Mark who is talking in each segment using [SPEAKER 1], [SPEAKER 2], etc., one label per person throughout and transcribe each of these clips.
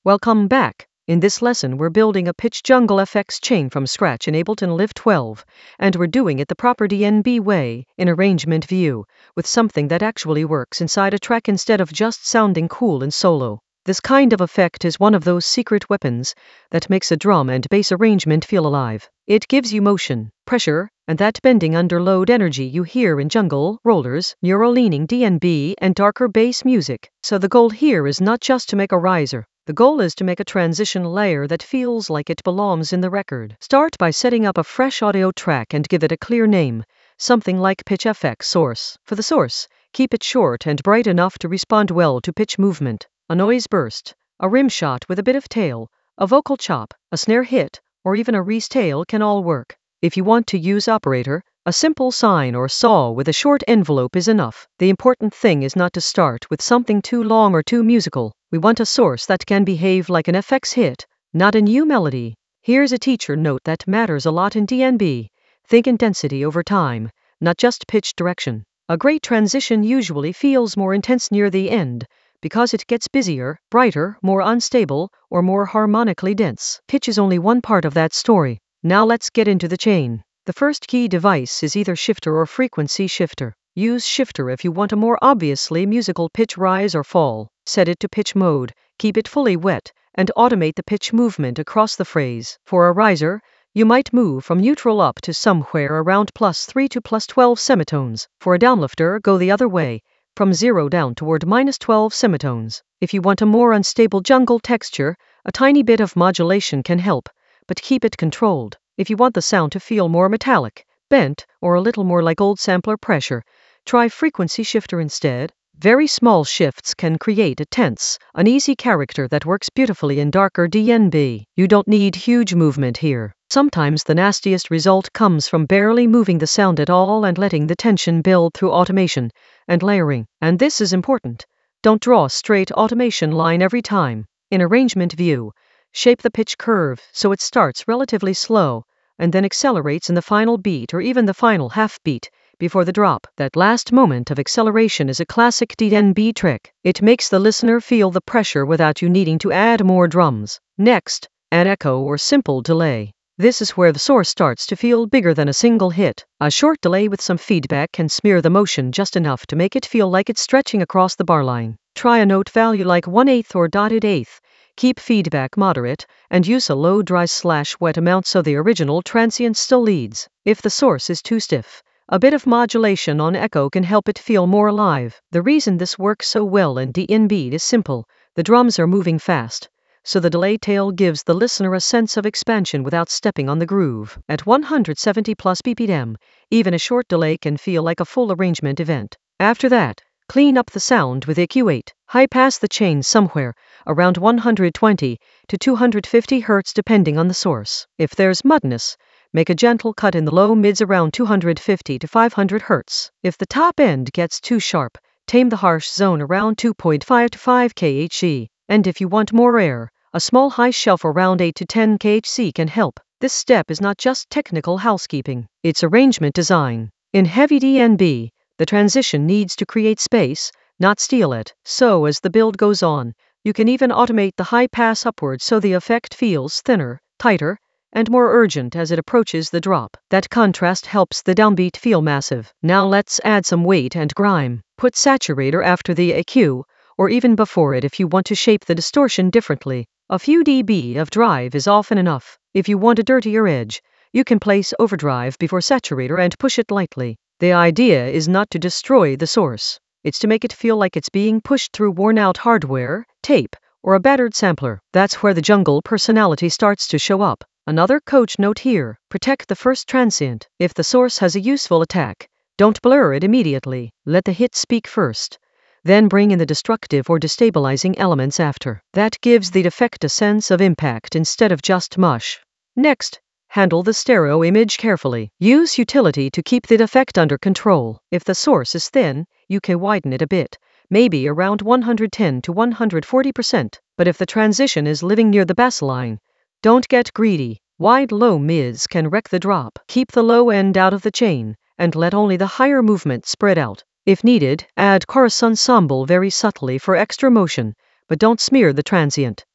[SPEAKER 1] Welcome back. In this lesson, we're building a pitch jungle FX chain from scratch in Ableton Live 12, and we're doing it the proper DNB way, in arrangement view, with something that actually works inside a track instead of just sounding cool in solo. This kind of effect is one of those secret weapons that makes a drum and bass arrangement feel alive. It gives you motion, pressure, and that bending under load energy you hear in jungle, rollers, neuro-leaning DNB, and darker bass music. So the goal here is not just to make a riser. The goal is to make a transition layer that feels like it belongs in the record. Start by setting up a fresh audio track and give it a clear name, something like Pitch FX Source. For the source, keep it short and bright enough to respond well to pitch movement. A noise burst, a rim shot with a bit of tail, a vocal chop, a snare hit, or even a restail can all work. If you want to use operator, a simple sine or saw with a short envelope is enough. The important thing is not to start with something too long or too musical. We want a source that can behave like an FX hit, not a new melody. Here's a teacher note that matters a lot in DNB. Think intensity over time, not just pitch direction. A great transition usually feels more intense near the end, because it gets busier, brighter, more unstable, or more harmonically dense. Pitch is only one part of that story. Now let's get into the chain. The first key device is either shifter or frequency shifter. Use shifter if you want a more obviously musical pitch rise or fall. Set it to pitch mode, keep it fully wet, and automate the pitch movement across the phrase. For a riser, you might move from neutral up to somewhere around +3 to +12 semitones. For a downlifter, go the other way, from 0 down toward -12 semitones. If you want a more unstable jungle texture, a tiny bit of modulation can help, but keep it controlled. If you want the sound to feel more metallic, bent, or a little more like old sampler pressure, try frequency shifter instead. Very small shifts can create a tense, uneasy character that works beautifully in darker DNB. You don't need huge movement here. Sometimes the nastiest result comes from barely moving the sound at all and letting the tension build through automation and layering. And this is important. Don't draw a straight automation line every time. In arrangement view, shape the pitch curve so it starts relatively slow and then accelerates in the final beat or even the final half beat before the drop. That last moment of acceleration is a classic DNB trick. It makes the listener feel the pressure without you needing to add more drums. Next, an echo or simple delay. This is where the source starts to feel bigger than a single hit. A short delay with some feedback can smear the motion just enough to make it feel like it's stretching across the bar line. Try a note value like 1/8 or dotted eighth. Keep feedback moderate, and use a low dry/wet amount so the original transient still leads. If the source is too stiff, a bit of modulation on echo can help it feel more alive. The reason this works so well in DNB is simple. The drums are moving fast, so the delay tail gives the listener a sense of expansion without stepping on the groove. At 170 plus BPM, even a short delay can feel like a full arrangement event. After that, clean up the sound with EQ8. High pass the chain somewhere around 120 to 250 Hz depending on the source. If there's muddiness, make a gentle cut in the low mids around 250 to 500 Hz. If the top end gets too sharp, tame the harsh zone around 2.5 to 5 kHz. And if you want more air, a small high shelf around 8 to 10 kHz can help. This step is not just technical housekeeping, it's arrangement design. In heavy DNB, the transition needs to create space, not steal it. So as the build goes on, you can even automate the high pass upwards so the effect feels thinner, tighter, and more urgent as it approaches the drop. That contrast helps the downbeat feel massive. Now let's add some weight and grime. Put saturator after the EQ, or even before it if you want to shape the distortion differently. A few dB of drive is often enough. If you want a dirtier edge, you can place overdrive before saturator and push it lightly. The idea is not to destroy the source. It's to make it feel like it's being pushed through worn-out hardware, tape, or a battered sampler. That's where the jungle personality starts to show up. Another coach note here: protect the first transient. If the source has a useful attack, don't blur it immediately. Let the hit speak first, then bring in the destructive or destabilizing elements after. That gives the effect a sense of impact instead of just mush. Next, handle the stereo image carefully. Use utility to keep the effect under control. If the source is thin, you can widen it a bit, maybe around 110 to 140%. But if the transition is living near the bass line, don't get greedy. Wide low mids can wreck the drop. Keep the low end out of the chain, and let only the higher movement spread out. If needed, add chorus ensemble very subtly for extra motion, but don't smear the transient.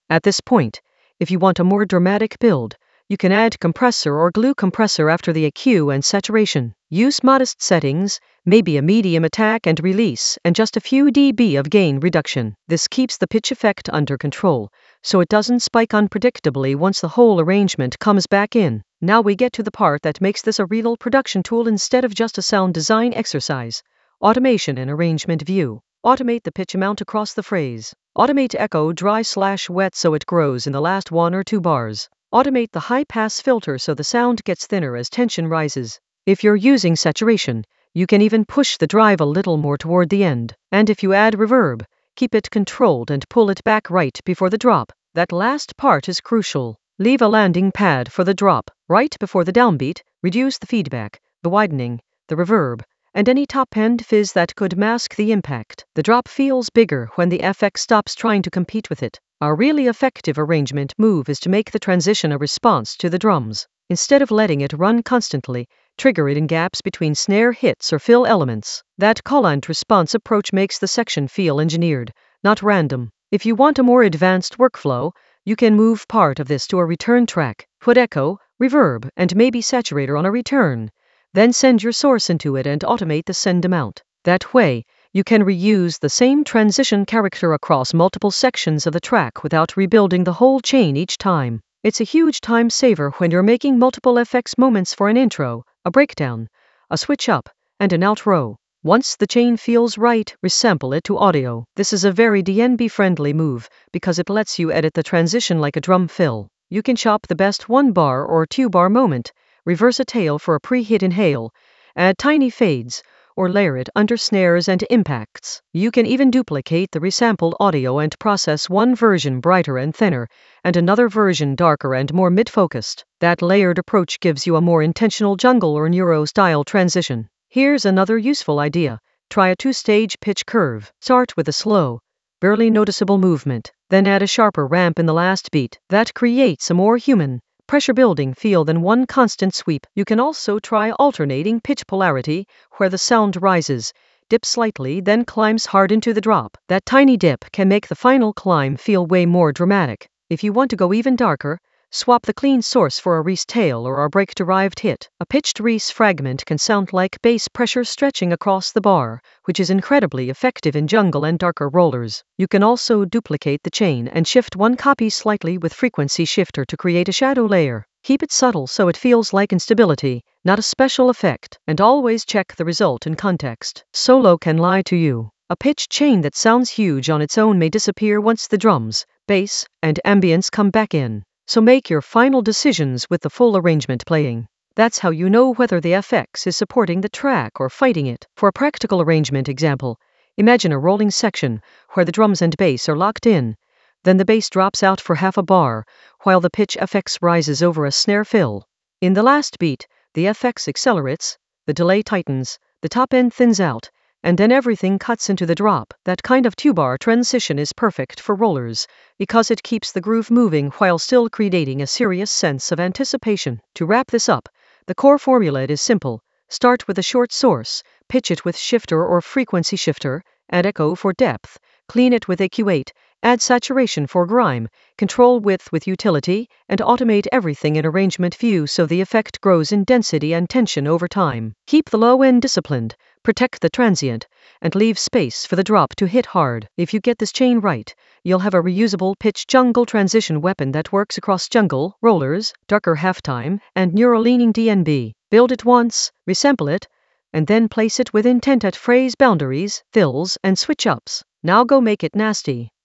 [SPEAKER 1] At this point, if you want a more dramatic build, you can add compressor or glue compressor after the EQ and saturation. Use modest settings, maybe a medium attack and release, and just a few dB of gain reduction. This keeps the pitch effect under control, so it doesn't spike unpredictably once the whole arrangement comes back in. Now we get to the part that makes this a real production tool instead of just a sound design exercise. Automation and arrangement view. Automate the pitch amount across the phrase. Automate echo dry/wet so it grows in the last 1 or 2 bars. Automate the high-pass filter so the sound gets thinner as tension rises. If you're using saturation, you can even push the drive a little more toward the end. And if you add reverb, keep it controlled and pull it back right before the drop. That last part is crucial. Leave a landing pad for the drop. Right before the downbeat, reduce the feedback, the widening, the reverb, and any top-end fizz that could mask the impact. The drop feels bigger when the FX stops trying to compete with it. A really effective arrangement move is to make the transition a response to the drums. Instead of letting it run constantly, trigger it in gaps between snare hits or fill elements. That call-and-response approach makes the section feel engineered, not random. If you want a more advanced workflow, you can move part of this to a return track. Put echo, reverb, and maybe saturator on a return. Then send your source into it and automate the send amount. That way, you can reuse the same transition character across multiple sections of the track without rebuilding the whole chain each time. It's a huge time saver when you're making multiple FX moments for an intro, a breakdown, a switch up, and an outro. Once the chain feels right, resample it to audio. This is a very DNB-friendly move because it lets you edit the transition like a drum fill. You can chop the best 1-bar or 2-bar moment, reverse a tail for a pre-hit inhale, add tiny fades, or layer it under snares and impacts. You can even duplicate the resampled audio and process one version brighter and thinner, and another version darker and more mid-focused. That layered approach gives you a more intentional jungle or neuro-style transition. Here's another useful idea. Try a 2-stage pitch curve. Start with a slow, barely noticeable movement, then add a sharper ramp in the last beat. That creates a more human, pressure-building feel than one constant sweep. You can also try alternating pitch polarity, where the sound rises, dips slightly, then climbs hard into the drop. That tiny dip can make the final climb feel way more dramatic. If you want to go even darker, swap the clean source for a Reese tail or a break-derived hit. A pitched Reese fragment can sound like bass pressure stretching across the bar, which is incredibly effective in jungle and darker rollers. You can also duplicate the chain and shift one copy slightly with frequency shifter to create a shadow layer. Keep it subtle so it feels like instability, not a special effect, and always check the result in context. Solo can lie to you. A pitch chain that sounds huge on its own may disappear once the drums, bass, and ambience come back in. So make your final decisions with the full arrangement playing. That's how you know whether the FX is supporting the track or fighting it. For a practical arrangement example, imagine a rolling section where the drums and bass are locked in. Then the bass drops out for half a bar, while the pitch FX rises over a snare fill. In the last beat, the FX accelerates, the delay tightens, the top end thins out, and then everything cuts into the drop. That kind of 2-bar transition is perfect for rollers, because it keeps the groove moving while still creating a serious sense of anticipation. To wrap this up, the core formula is simple. Start with a short source, pitch it with shifter or frequency shifter, add echo for depth, clean it with EQ8, add saturation for grime, control width with utility, and automate everything in arrangement view so the effect grows in density and tension over time. Keep the low end disciplined, protect the transient, and leave space for the drop to hit hard. If you get this chain right, you'll have a reusable pitch jungle transition weapon that works across jungle, rollers, darker halftime, and neuro-leaning DNB. Build it once, resample it, and then place it with intent at phrase boundaries, fills, and switch-ups. Now go make it nasty.